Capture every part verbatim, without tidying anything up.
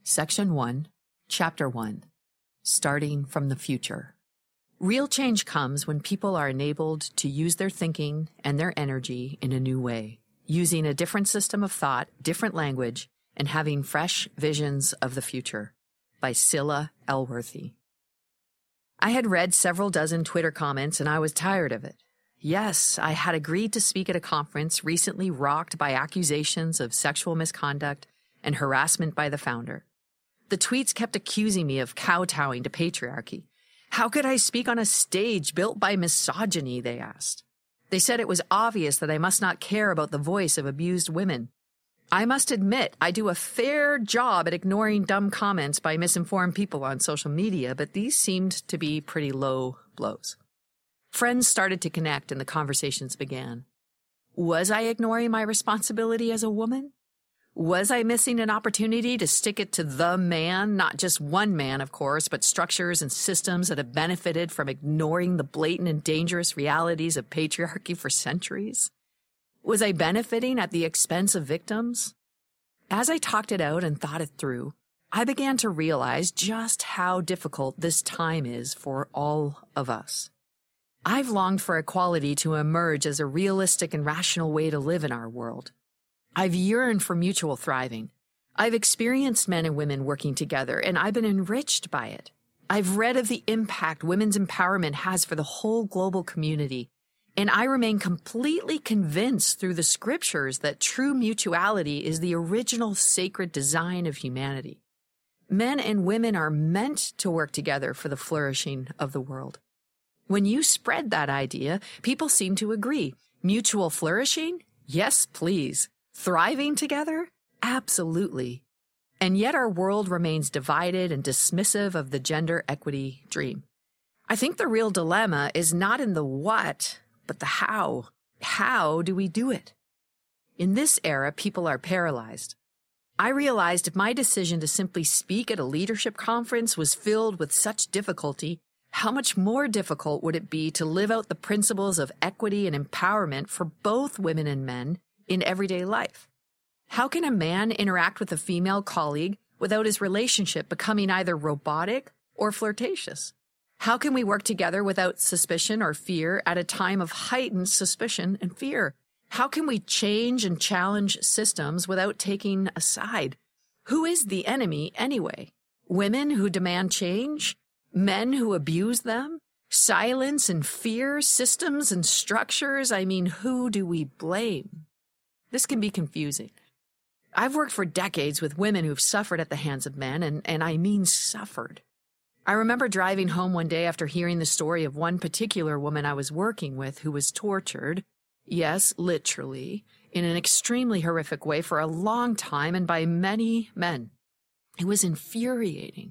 Section one, Chapter one, Starting from the Future. Real change comes when people are enabled to use their thinking and their energy in a new way, using a different system of thought, different language, and having fresh visions of the future. By Cilla Elworthy. I had read several dozen Twitter comments and I was tired of it. Yes, I had agreed to speak at a conference recently rocked by accusations of sexual misconduct and harassment by the founder. The tweets kept accusing me of kowtowing to patriarchy. How could I speak on a stage built by misogyny, they asked. They said it was obvious that I must not care about the voice of abused women. I must admit, I do a fair job at ignoring dumb comments by misinformed people on social media, but these seemed to be pretty low blows. Friends started to connect and the conversations began. Was I ignoring my responsibility as a woman? Was I missing an opportunity to stick it to the man, not just one man, of course, but structures and systems that have benefited from ignoring the blatant and dangerous realities of patriarchy for centuries? Was I benefiting at the expense of victims? As I talked it out and thought it through, I began to realize just how difficult this time is for all of us. I've longed for equality to emerge as a realistic and rational way to live in our world. I've yearned for mutual thriving. I've experienced men and women working together, and I've been enriched by it. I've read of the impact women's empowerment has for the whole global community, and I remain completely convinced through the scriptures that true mutuality is the original sacred design of humanity. Men and women are meant to work together for the flourishing of the world. When you spread that idea, people seem to agree. Mutual flourishing? Yes, please. Thriving together? Absolutely. And yet our world remains divided and dismissive of the gender equity dream. I think the real dilemma is not in the what, but the how. How do we do it? In this era, people are paralyzed. I realized if my decision to simply speak at a leadership conference was filled with such difficulty, how much more difficult would it be to live out the principles of equity and empowerment for both women and men in everyday life? How can a man interact with a female colleague without his relationship becoming either robotic or flirtatious? How can we work together without suspicion or fear at a time of heightened suspicion and fear? How can we change and challenge systems without taking a side? Who is the enemy anyway? Women who demand change? Men who abuse them? Silence and fear? Systems and structures? I mean, who do we blame? This can be confusing. I've worked for decades with women who've suffered at the hands of men, and, and I mean suffered. I remember driving home one day after hearing the story of one particular woman I was working with who was tortured, yes, literally, in an extremely horrific way for a long time and by many men. It was infuriating.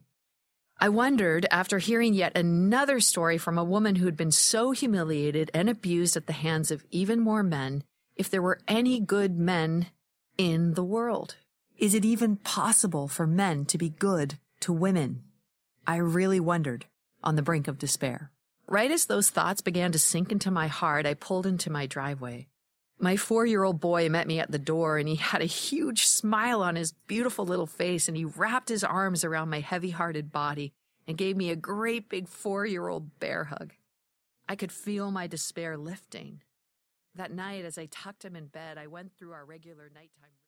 I wondered, after hearing yet another story from a woman who'd been so humiliated and abused at the hands of even more men, if there were any good men in the world. Is it even possible for men to be good to women? I really wondered, on the brink of despair. Right as those thoughts began to sink into my heart, I pulled into my driveway. My four-year-old boy met me at the door, and he had a huge smile on his beautiful little face, and he wrapped his arms around my heavy-hearted body and gave me a great big four-year-old bear hug. I could feel my despair lifting. That night, as I tucked him in bed, I went through our regular nighttime